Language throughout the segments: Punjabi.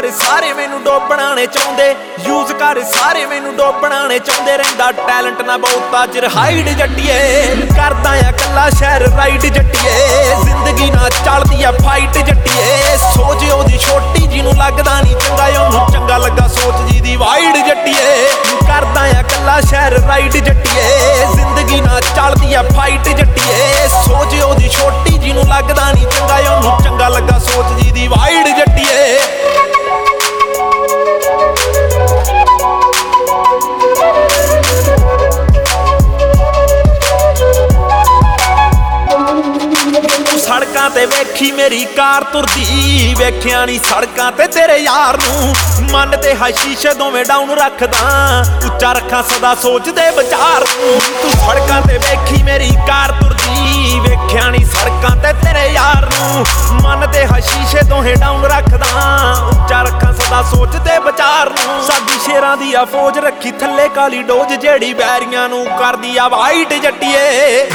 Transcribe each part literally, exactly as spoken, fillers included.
ਕਰ ਸਾਰੇ ਮੈਨੂੰ ਡੋਬਣਾ ਨੇ ਚਾਹੁੰਦੇ ਯੂਜ਼ ਕਰ ਸਾਰੇ ਮੈਨੂੰ ਡੋਬਣਾ ਨੇ ਚਾਹੁੰਦੇ ਰਹਿੰਦਾ ਟੈਲੈਂਟ ਨਾ ਬਹੁਤਾ ਚਿਰ ਹਾਈਡ ਜੱਟੀਏ ਕਰਦਾ ਆ ਕੱਲਾ ਸ਼ਹਿਰ ਰਾਈਡ ਜੱਟੀਏ ਜ਼ਿੰਦਗੀ ਨਾ ਚੱਲਦੀ ਆ ਫਾਈਟ ਜੱਟੀਏ ਸੋਚ ਉਹਦੀ ਛੋਟੀ ਜੀ ਨੂੰ ਲੱਗਦਾ ਨਹੀਂ ਚੰਗਾ ਉਹਨੂੰ ਚੰਗਾ ਲੱਗਾ ਸੋਚ ਜੀ ਦੀ ਵਾਈਡ ਜੱਟੀਏ ਕਰਦਾ ਆ ਕੱਲਾ ਸ਼ਹਿਰ ਰਾਈਡ ਜੱਟੀਏ ਜ਼ਿੰਦਗੀ ਨਾ ਚੱਲਦੀ ਆ ਫਾਈਟ ਜੱਟੀਏ ਸੋਚ ਉਹਦੀ ਛੋਟੀ ਜੀ ਨੂੰ ਲੱਗਦਾ ਨਹੀਂ ਚੰਗਾ ਉਹਨੂੰ ਚੰਗਾ ਲੱਗਾ ਸੋਚ ਜੀ ਦੀ ਵਾਈਡ ਜੱਟੀਏ ਸੜਕਾਂ ਤੇ ਵੇਖੀ ਮੇਰੀ ਕਾਰ ਤੁਰਦੀ ਵੇਖਿਆ ਨਹੀਂ ਸੜਕਾਂ ਤੇ ਤੇਰੇ ਯਾਰ ਨੂੰ ਮਨ ਤੇ ਹਾਈ ਸ਼ੀਸ਼ੇ ਦੋਵੇਂ ਡਾਊਨ ਰੱਖਦਾ ਉੱਚਾ ਰੱਖਾਂ ਸਦਾ ਸੋਚਦੇ ਵਿਚਾਰ ਨੂੰ ਤੂੰ ਸੜਕਾਂ ਤੇ ਵੇਖੀ ਮੇਰੀ ਕਾਰ ਤੁਰਦੀ ਵੇਖਿਆ ਨਹੀਂ ਸੜਕਾਂ ਤੇ ਤੇਰੇ ਯਾਰ ਨੂੰ ਮਨ ਤੇ ਹਾਈ ਸ਼ੀਸ਼ੇ ਦੋਵੇਂ ਡਾਊਨ ਰੱਖਦਾ ਉੱਚਾ ਰੱਖਾਂ ਸਦਾ ਸੋਚਦੇ ਵਿਚਾਰ ਨੂੰ ਸਾਡੀ ਸ਼ੇਰਾਂ ਦੀ ਆ ਫੌਜ ਰੱਖੀ ਥੱਲੇ ਕਾਲੀ ਡੋਜ ਜਿਹੜੀ ਬੈਰੀਆਂ ਨੂੰ ਕਰਦੀ ਆ ਵਾਈਟ ਜੱਟੀਏ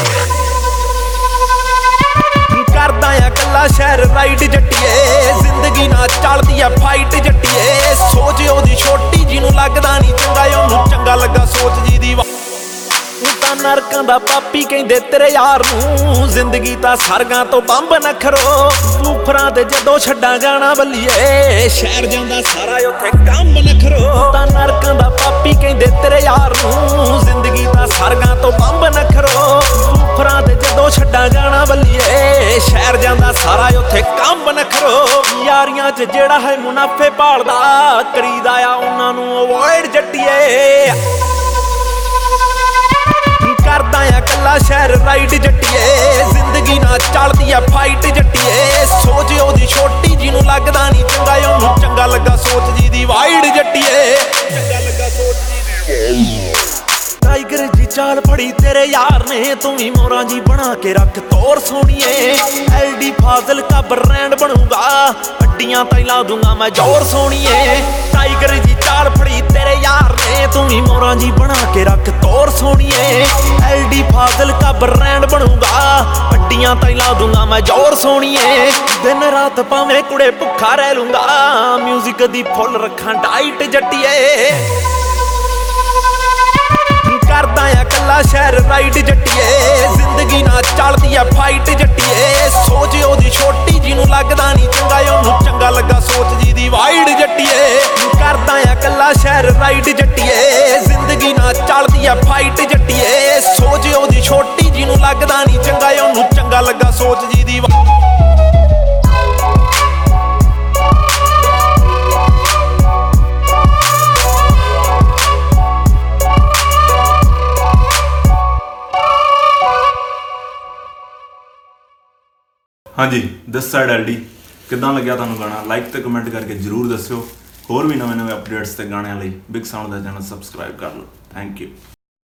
ਕਰਦਾ ਆ ਕੱਲਾ ਸ਼ਹਿਰ ਰਾਈਡ ਜੱਟੀਏ ਜ਼ਿੰਦਗੀ ਨਾ ਚੱਲਦੀ ਆ ਫਾਈਟ ਜੱਟੀਏ ਸੋਚ ਉਹਦੀ ਛੋਟੀ ਜੀ ਨੂੰ ਲੱਗਦਾ ਨਹੀਂ ਚੰਗਾ ਉਹਨੂੰ ਚੰਗਾ ਲੱਗਾ ਸੋਚ ਜੀ ਦੀ ਤੂੰ ਤਾਂ ਨਰਕਾਂ ਦਾ ਪਾਪੀ ਕਹਿੰਦੇ ਤੇਰੇ ਯਾਰ ਨੂੰ ਜ਼ਿੰਦਗੀ ਤਾਂ ਸਰਗਾਂ ਤੋਂ ਬੰਬ ਨਖਰੋ ਬੂਫਰਾਂ ਤੇ ਜਦੋਂ ਛੱਡਾਂ ਜਾਣਾ ਬੱਲੀਏ ਸ਼ਹਿਰ ਜਾਂਦਾ ਸਾਰਾ ਉੱਥੇ ਕੰਮ ਨਖਰੋ ਤਾਂ ਨਰਕਾਂ ਦਾ ਪਾਪੀ ਕਹਿੰਦੇ ਤੇਰੇ ਯਾਰ ਨੂੰ ਜ਼ਿੰਦਗੀ ਤਾਂ ਸਰਗਾਂ ਤੋਂ ਬੰਬ ਨਖਰੋ ਬੂਫਰਾਂ ਤੇ ਜਦੋਂ ਛੱਡਾਂ ਜਾਣਾ ਬੱਲੀਏ ਸ਼ਹਿਰ ਜਾਂਦਾ ਸਾਰਾ ਉੱਥੇ ਕੰਮ ਨਖਰੋ ਯਾਰੀਆਂ 'ਚ ਜਿਹੜਾ ਹੈ ਮੁਨਾਫੇ ਭਾਲਦਾ ਕਰੀਦਾ ਆ ਉਹਨਾਂ ਨੂੰ ਅਵੋਇਡ ਜੱਟੀਏ ਕਰਦਾ ਆ ਕੱਲਾ ਸ਼ਹਿਰ ਰਾਈਡ ਜੱਟੀਏ ਜ਼ਿੰਦਗੀ ਨਾ ਚੱਲਦੀ ਆ ਫਾਈਟ ਜੱਟੀਏ ਸੋਚ ਉਹਦੀ ਛੋਟੀ ਜੀ ਨੂੰ ਲੱਗਦਾ ਨਹੀਂ ਚੰਗਾ ਉਹਨੂੰ ਚੰਗਾ ਲੱਗਾ ਸੋਚ ਜੀ ਦੀ ਵਾਈਡ ਜੱਟੀਏ ਚੰਗਾ ਲੱਗਾ ਸੋਚ ਜੀ ਦੀ ਟਾਈਗਰ ਜੀ ਚਾਲ ਫੜੀ ਤੇਰੇ ਯਾਰ ਨੇ ਤੂੰ ਵੀ ਮੋਰਾਂ ਜੀ ਬਣਾ ਕੇ ਰੱਖ ਤੋਰ ਸੋਣੀਏ ਐਲਡੀ ਫਾਜ਼ਲ ਕਾ ਬ੍ਰਾਂਡ ਬਣੂਗਾ ਅੱਡੀਆਂ ਤਾਂ ਲਾ ਦੂੰਗਾ ਮੈਂ ਜ਼ੋਰ ਸੋਣੀਏ ਟਾਈਗਰ ਜੀ ਚਾਲ ਫੜੀ ਤੇਰੇ ਯਾਰ ਨੇ ਤੂੰ ਵੀ ਮੋਰਾਂ ਜੀ ਬਣਾ ਕੇ ਰੱਖ ਤੋਰ ਸੋਣੀਏ ਐਲਡੀ ਫਾਜ਼ਲ ਕਾ ਬ੍ਰਾਂਡ ਬਣੂਗਾ ਅੱਡੀਆਂ ਤਾਂ ਲਾ ਦੂੰਗਾ ਮੈਂ ਜ਼ੋਰ ਸੋਣੀਏ ਦਿਨ ਰਾਤ ਭਾਵੇਂ ਕੁੜੇ ਭੁੱਖਾ ਰਹਿ ਲੂੰਗਾ ਮਿਊਜ਼ਿਕ ਦੀ ਫੁੱਲ ਰੱਖਾਂ ਡਾਈਟ ਜੱਟੀਏ ਕਰਦਾ ਆ ਕੱਲਾ ਸ਼ਹਿਰ ਰਾਈਡ ਜੱਟੀਏ ਜ਼ਿੰਦਗੀ ਨਾ ਚੱਲਦੀ ਆ ਫਾਈਟ ਜੱਟੀਏ ਸੋਚ ਉਹਦੀ ਛੋਟੀ ਜੀ ਨੂੰ ਲੱਗਦਾ ਨਹੀਂ ਚੰਗਾ ਉਹਨੂੰ ਚੰਗਾ ਲੱਗਾ ਸੋਚ ਜੀ ਦੀ ਵਾਈਡ ਜੱਟੀਏ ਕਰਦਾ ਆ ਕੱਲਾ ਸ਼ਹਿਰ ਰਾਈਡ ਜੱਟੀਏ ਜ਼ਿੰਦਗੀ ਨਾ ਚੱਲਦੀ ਆ ਫਾਈਟ ਜੱਟੀਏ ਸੋਚ ਉਹਦੀ ਛੋਟੀ ਜੀ ਨੂੰ ਲੱਗਦਾ ਨਹੀਂ ਚੰਗਾ ਉਹਨੂੰ ਚੰਗਾ ਲੱਗਾ ਸੋਚ ਜੀ ਦੀ ਹਾਂਜੀ ਦਿਸ ਸਾਈਡ ਐਲਡੀ ਕਿੱਦਾਂ ਲੱਗਿਆ ਤੁਹਾਨੂੰ ਗਾਣਾ ਲਾਈਕ ਤੇ ਕਮੈਂਟ ਕਰਕੇ ਜਰੂਰ ਦੱਸਿਓ ਹੋਰ ਵੀ ਨਵੇਂ ਨਵੇਂ ਅਪਡੇਟਸ ਤੇ ਗਾਣਿਆਂ ਲਈ ਬਿਗ ਸਾਊਂਡ ਦਾ ਚੈਨਲ ਸਬਸਕ੍ਰਾਈਬ ਕਰ ਲਓ ਥੈਂਕ ਯੂ